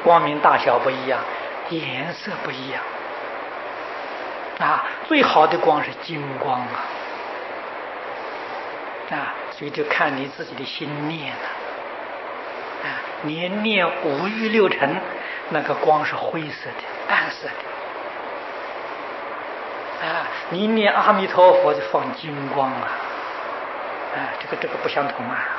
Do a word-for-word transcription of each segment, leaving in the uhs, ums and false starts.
光明大小不一样，颜色不一样啊。最好的光是金光啊，啊，所以就看你自己的心念了啊。你念五欲六尘，那个光是灰色的、暗色的啊。你念阿弥陀佛就放金光啊，啊，这个这个不相同啊。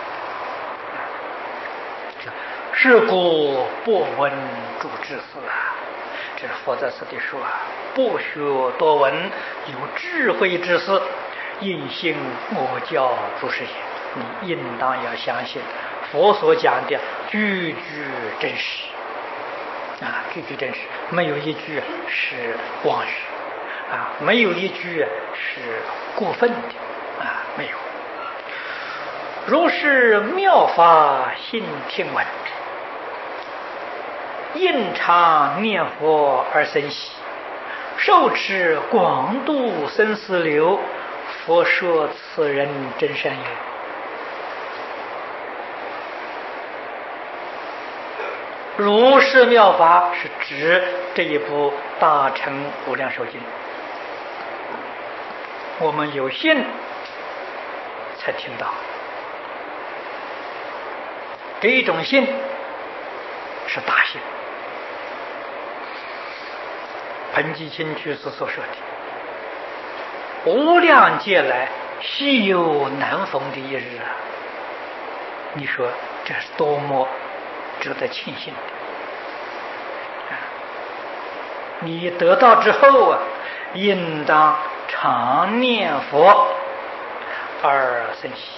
是故不闻诸智事啊，这是佛在此地说啊，不学多闻，有智慧之事，应信我教诸是也。你应当要相信佛所讲的句句真实啊，句句真实，没有一句是妄语啊，没有一句是过分的啊，没有。如是妙法信听闻，应常念佛而生喜，受持广度生死流，佛说此人真善也。如是妙法是指这一部大乘无量寿经，我们有信才听到，这种信是大信。彭基清居士所说的无量劫来稀有难逢的一日啊，你说这是多么值得庆幸的啊！你得到之后啊，应当常念佛而生喜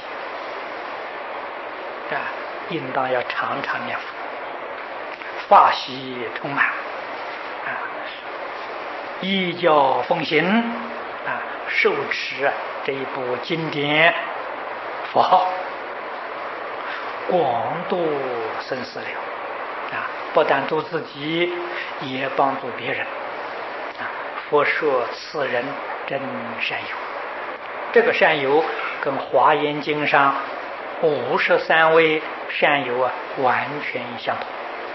啊，应当要常常念佛，法喜充满啊，依教奉行啊，受持这一部经典佛号，广度生死流啊，不但度自己，也帮助别人啊。佛说此人真善友，这个善友跟《华严经》上五十三位善友啊完全相同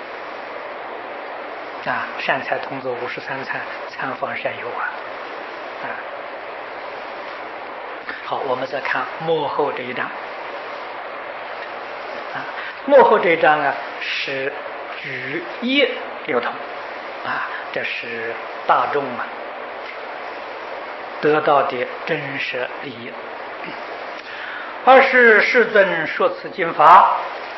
啊。善财童子五十三参参访善友啊啊。好，我们再看幕后这一章啊，幕后这一章啊是举一流通啊，这是大众啊得到的真实利益。二是世尊说此经法，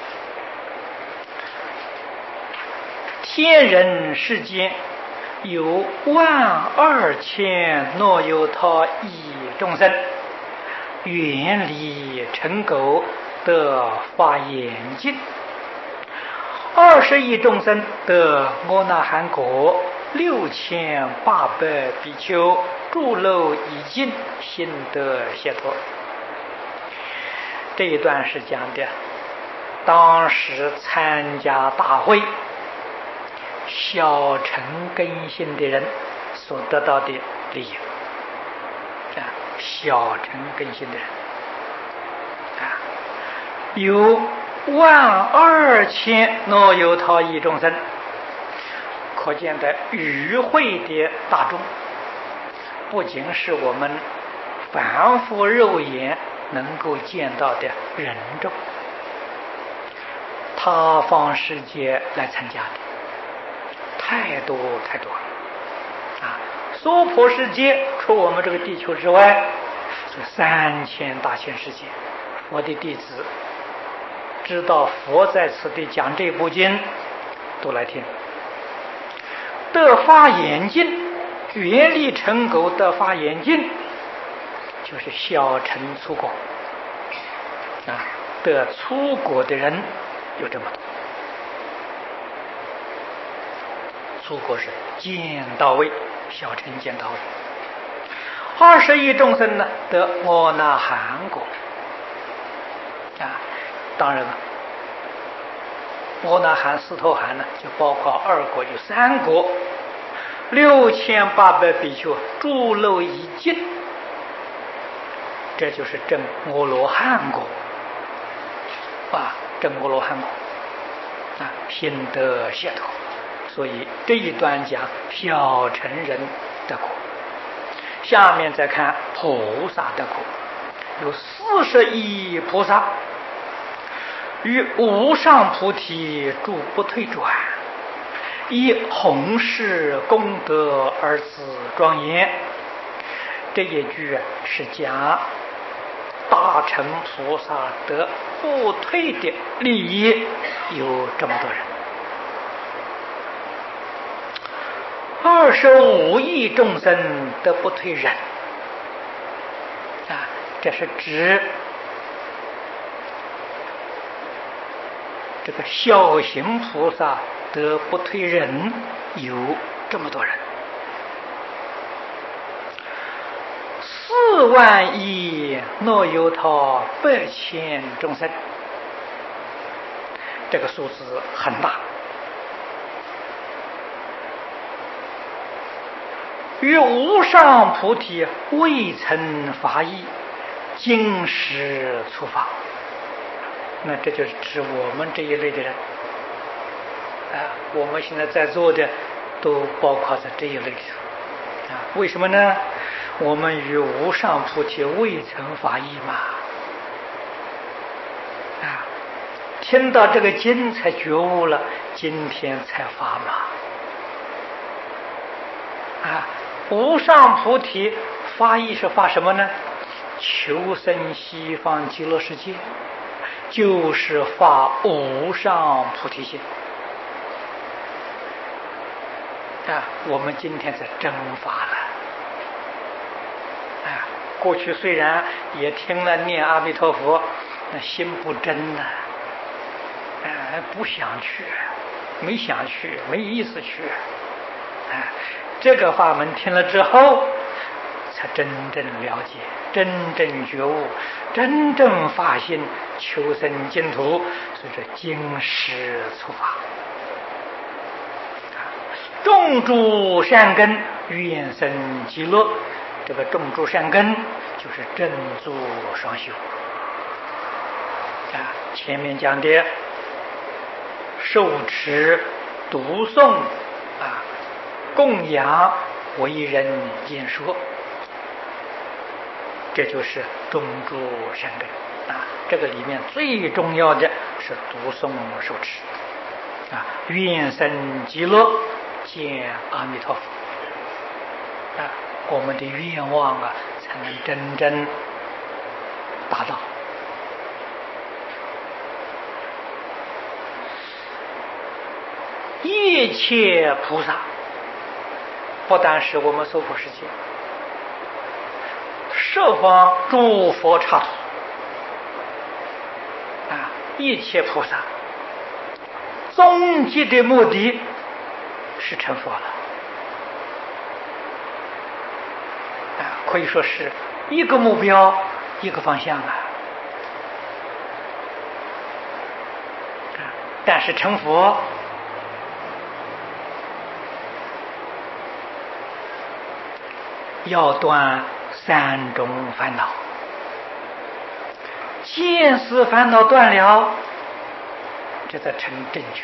天人世间有万二千若有他亿众生，远离尘垢得发眼净，二十亿众生得阿那含果，六千八百比丘诸漏已尽，心得解脱。这一段是讲的当时参加大会小乘根性的人所得到的利益啊，小乘根性的人啊，有万二千若有他亿众生，可见的与会的大众不仅是我们凡夫肉眼能够见到的人众，他方世界来参加的太多太多了啊！娑婆世界除我们这个地球之外，是三千大千世界。我的弟子知道佛在此地讲这部经，都来听，得发眼净，远离尘垢得发眼净，就是小乘粗果啊，得粗果的人有这么多。粗果是见到位，小乘见到位。二十亿众生呢得阿那含果啊，当然了，阿那含四头含呢就包括二果，有三果，六千八百比丘诸漏已尽，这就是证阿罗汉果啊，证阿罗汉果啊，心得解脱。所以这一段讲小乘人的果。下面再看菩萨的果，有四十亿菩萨于无上菩提诸不退转，以弘誓功德而自庄严。这一句是讲大乘菩萨得不退的利益有这么多人，二十五亿众生得不退忍啊，这是指这个小行菩萨得不退忍有这么多人。四万亿若有他百千众生，这个数字很大。于无上菩提未曾发意，今时出发。那这就是指我们这一类的人啊，我们现在在座的都包括在这一类里头啊。为什么呢？我们与无上菩提未曾发意嘛啊，听到这个经才觉悟了，今天才发嘛啊。无上菩提发意是发什么呢？求生西方极乐世界，就是发无上菩提心啊。我们今天才真发了啊。过去虽然也听了念阿弥陀佛，那心不真呐，啊，不想去，没想去，没意思去啊。这个法门听了之后，才真正了解，真正觉悟，真正发心求生净土，所以说今时出发。种诸善根，愿生极乐。这个种诸善根，就是正住双修啊。前面讲的受持、读诵啊。供养为人演说，这就是种诸善根啊。这个里面最重要的是读诵受持啊，愿生极乐，见阿弥陀佛啊，我们的愿望啊才能真正达到。一切菩萨不但是我们娑婆世界，十方诸佛刹土啊，一切菩萨终极的目的是成佛了啊，可以说是一个目标，一个方向啊。但是成佛要断三种烦恼，见思烦恼断了，这才成正觉。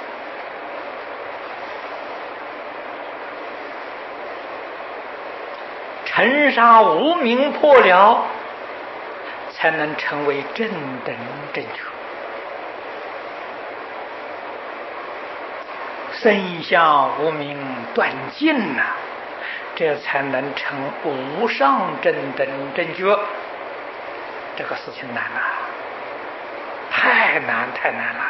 尘沙无明破了，才能成为正等正觉。身相无明断尽了，这才能成无上正等正觉。这个事情难啊，太难太难了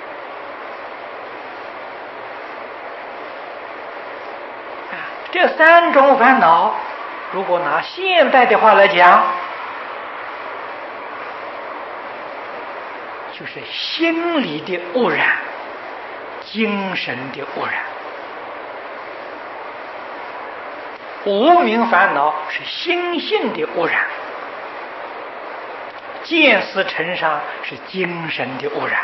啊！这三种烦恼，如果拿现代的话来讲，就是心理的污染，精神的污染。无明烦恼是心性的污染，见思尘沙是精神的污染。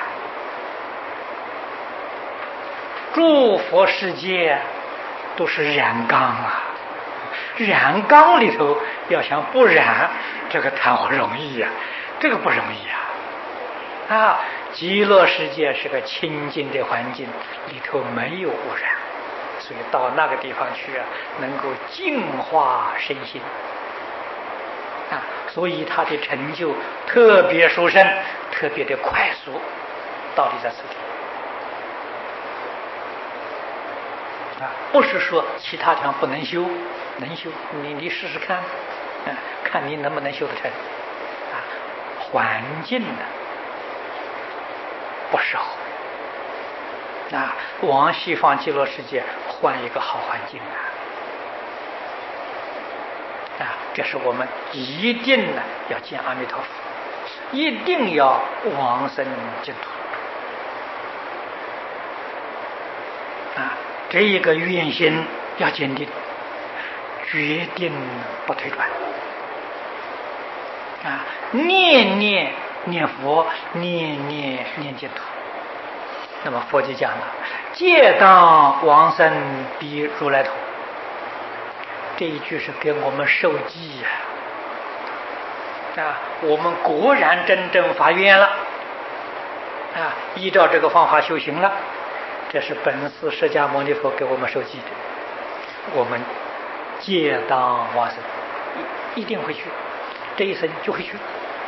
诸佛世界都是染缸啊，染缸里头要想不染，这个谈何容易呀、啊？这个不容易啊！啊， 极乐世界是个清净的环境，里头没有污染，所以到那个地方去啊，能够净化身心啊，所以他的成就特别殊胜，特别的快速，道理在此地啊，不是说其他地方不能修，能修，你你试试看，啊，看你能不能修得成啊，环境呢不适合啊，往西方极乐世界换一个好环境啊。啊，这是我们一定呢要见阿弥陀佛，一定要往生净土啊！这一个愿心要坚定，决定不退转啊！念念念佛，念念念净土。那么佛就讲了：“戒当往生彼如来土。”这一句是给我们受记呀！啊，我们果然真正发愿了，啊，依照这个方法修行了，这是本师释迦牟尼佛给我们受记的。我们戒当往生，一一定会去，这一生就会去。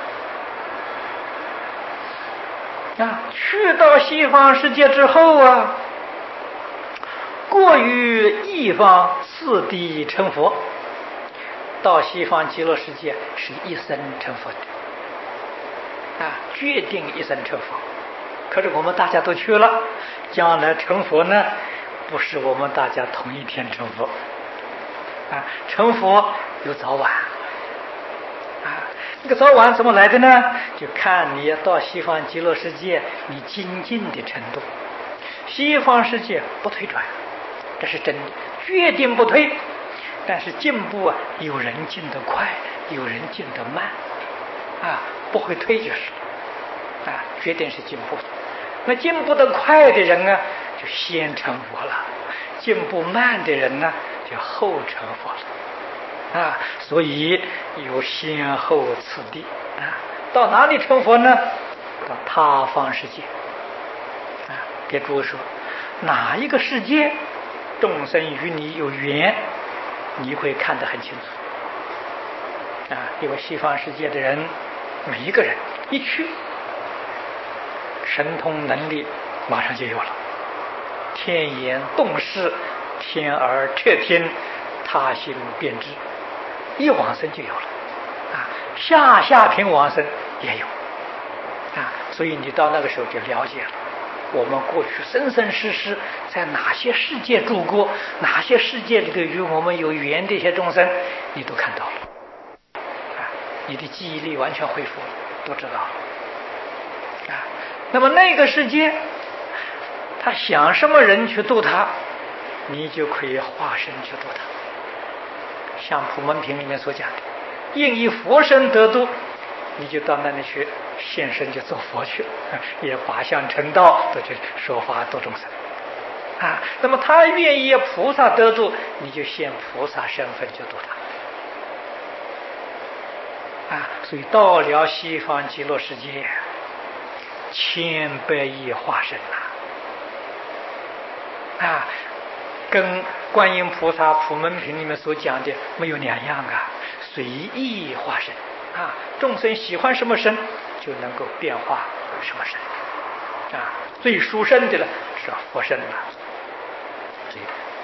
啊，去到西方世界之后啊，过于一方次第成佛，到西方极乐世界是一生成佛的，啊，决定一生成佛。可是我们大家都去了，将来成佛呢，不是我们大家同一天成佛，啊，成佛有早晚，啊，那个早晚怎么来的呢？就看你到西方极乐世界你精进的程度。西方世界不退转，这是真的，决定不退。但是进步啊，有人进得快，有人进得慢，啊，不会退就是，啊，决定是进步的。那进步得快的人啊，就先成佛了；进步慢的人呢，就后成佛了，啊，所以有先后次第啊。到哪里成佛呢？到他方世界，啊，给诸位说，哪一个世界众生与你有缘，你会看得很清楚啊！因为西方世界的人，每一个人一去，神通能力马上就有了，天眼洞视，天耳彻听，他心便知，一往生就有了啊！下下品往生也有啊！所以你到那个时候就了解了。我们过去生生世世在哪些世界住过，哪些世界里头与我们有缘的一些众生，你都看到了，啊，你的记忆力完全恢复了，都知道了，啊，那么那个世界，他想什么人去度他，你就可以化身去度他。像普门品里面所讲的，应以佛身得度，你就到那里去现身，就做佛去了，也法相成道，都去说法度众生啊。那么他愿意菩萨得度，你就现菩萨身份就度他啊。所以到了西方极乐世界，千百亿化身呐，啊，跟观音菩萨普门品里面所讲的没有两样啊，随意化身。啊，众生喜欢什么身，就能够变化什么身啊。最殊胜的了是佛身了。所以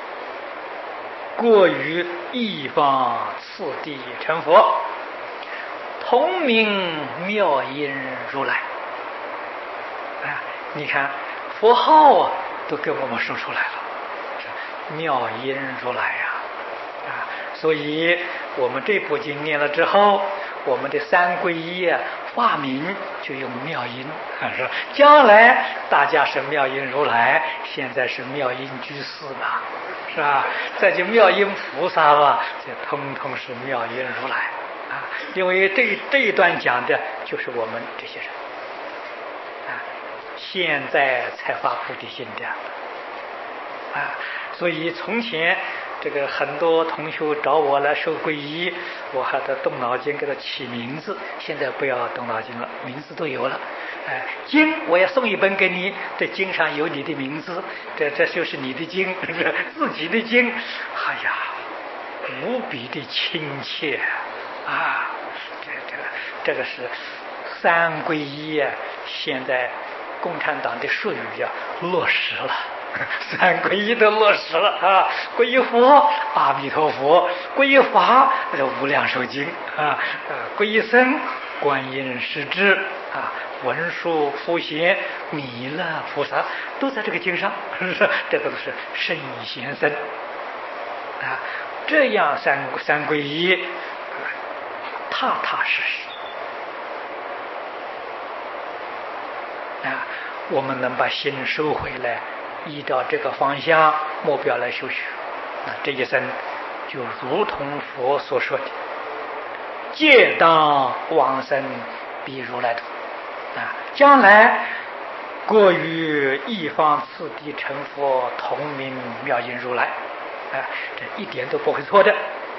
过于一方次第成佛，同名妙音如来啊。你看佛号啊，都给我们说出来了，妙音如来呀 啊, 啊。所以我们这部经念了之后，我们的三皈依啊，化名就用妙音啊，说将来大家是妙音如来，现在是妙音居士吧，是吧？再就妙音菩萨吧，这通通是妙音如来啊。因为这这一段讲的就是我们这些人啊，现在才发菩提心的啊，所以从前这个很多同学找我来受皈依，我还得动脑筋给他起名字。现在不要动脑筋了，名字都有了。哎，经我也送一本给你，这经上有你的名字，这这就是你的经，是自己的经。哎呀，无比的亲切啊！这这个这个是三皈依啊！现在共产党的术语啊落实了。三皈依都落实了啊！皈依佛，阿弥陀佛；皈依法，那就无量寿经啊；皈依僧，观音师智啊；文殊普贤、弥勒菩萨都在这个经上，是不是？这都是圣贤僧啊。这样三三皈依，踏踏实实啊，我们能把心收回来。依照这个方向目标来修学，那这一生就如同佛所说的，皆当往生彼如来土啊！将来各于一方次第成佛，同名妙音如来啊！这一点都不会错的。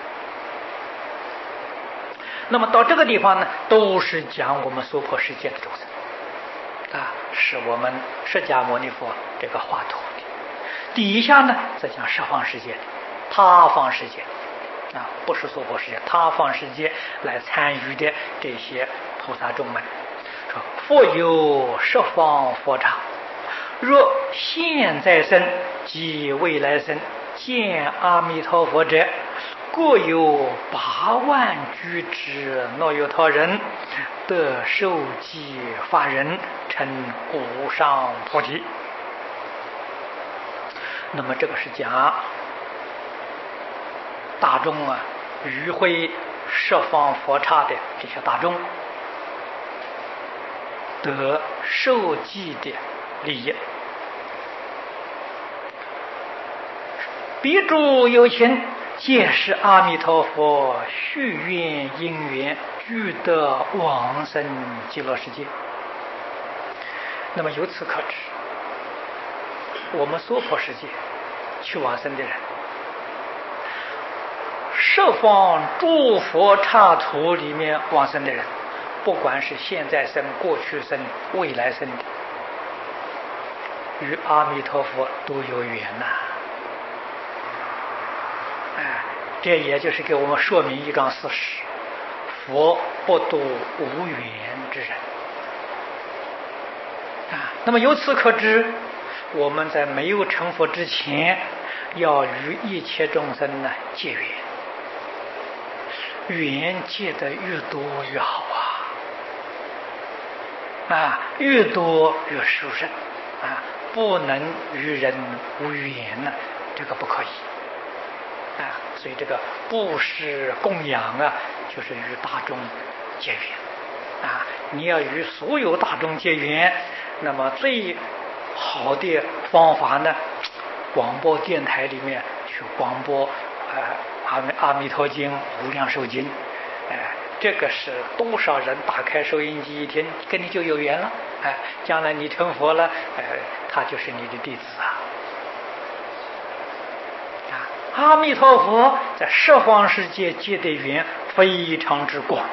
那么到这个地方呢，都是讲我们娑婆世界的众生。啊，是我们释迦牟尼佛这个画图的。底下呢，再讲十方世界的、他方世界的，啊，不是娑婆世界，他方世界来参与的这些菩萨众们，说佛有十方佛刹，若现在生及未来生见阿弥陀佛者，各有八万俱胝若有他人，得受记法人，成无上菩提。那么这个是讲大众啊，与会十方佛刹的这些大众得受记的利益。彼诸有情，皆是阿弥陀佛续愿因缘，俱得往生极乐世界。那么由此可知，我们娑婆世界去往生的人，十方诸佛刹土里面往生的人，不管是现在生、过去生、未来生的，与阿弥陀佛都有缘呐、啊。哎，这也就是给我们说明一桩事实：佛不度无缘之人啊。那么由此可知，我们在没有成佛之前，要与一切众生呢结缘，缘结得越多越好啊！啊，越多越殊胜啊！不能与人无缘呢，这个不可以啊！所以这个布施供养啊，就是与大众结缘啊！你要与所有大众结缘，那么最好的方法呢，广播电台里面去广播呃阿弥阿弥陀经、无量寿经，哎、呃，这个是多少人打开收音机一听，跟你就有缘了，哎、呃，将来你成佛了，呃，他就是你的弟子啊。啊，阿弥陀佛在十方世界结的缘非常之广。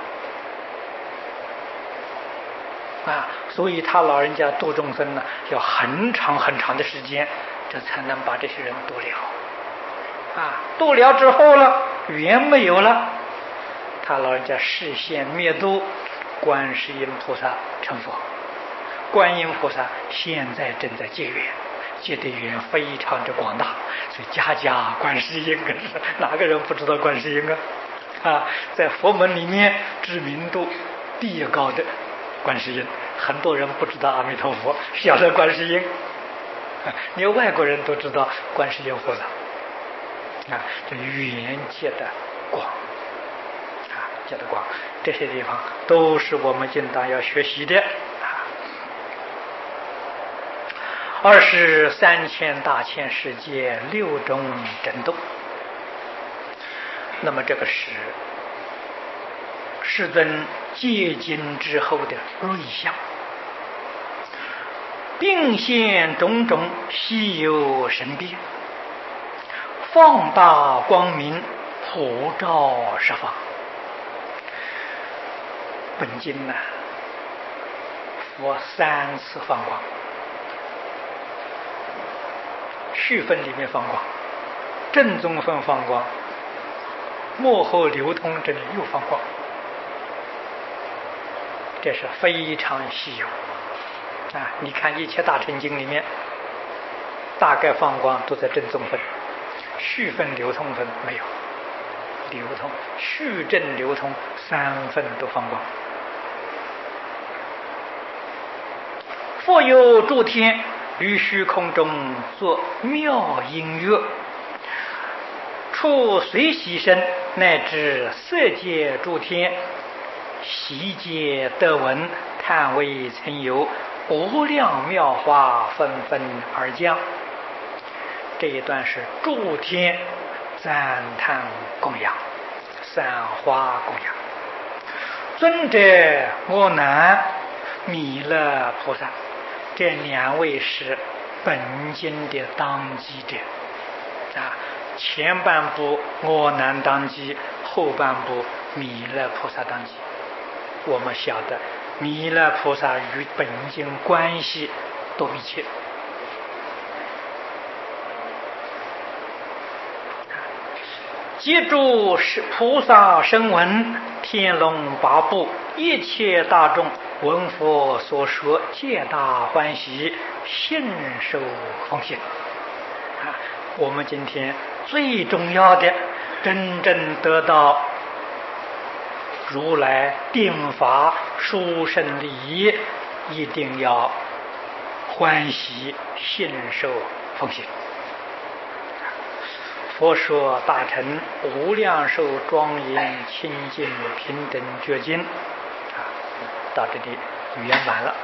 啊，所以他老人家度众生呢，要很长很长的时间，这才能把这些人度了。啊，度了之后了，缘没有了，他老人家示现灭度，观世音菩萨成佛，观音菩萨现在正在结缘，结的缘非常之广大，所以家家观世音，可是哪个人不知道观世音啊？啊，在佛门里面知名度第一高的观世音，很多人不知道阿弥陀佛，晓得观世音，连外国人都知道观世音菩萨啊，这缘界的广啊，界的广，这些地方都是我们应当要学习的啊。二是三千大千世界六种震动，那么这个是世尊戒经之后的瑞相，并现种种稀有神变， 放大光明，普照十方。本经呢，佛三次放光，序分里面放光，正宗分放光，幕后流通这里又放光，这是非常稀有啊！你看一切大乘经里面，大概放光都在正宗分，序分流通分没有。流通序正流通三分都放光。复有诸天于虚空中作妙音乐，处随喜身，乃至色界诸天，悉皆得闻，叹为曾有，无量妙花纷纷而降。这一段是诸天赞叹供养，散花供养。尊者阿难、弥勒菩萨，这两位是本经的当机者啊。前半部阿难当机，后半部弥勒菩萨当机。我们晓得弥勒菩萨与本经关系多密切。接住是菩萨声闻，天龙八部，一切大众闻佛所说，皆大欢喜，信受奉行啊！我们今天最重要的，真正得到如来定法殊胜利益，一定要欢喜信受奉行。佛说大乘无量寿庄严清净平等觉经啊，到这里圆满了。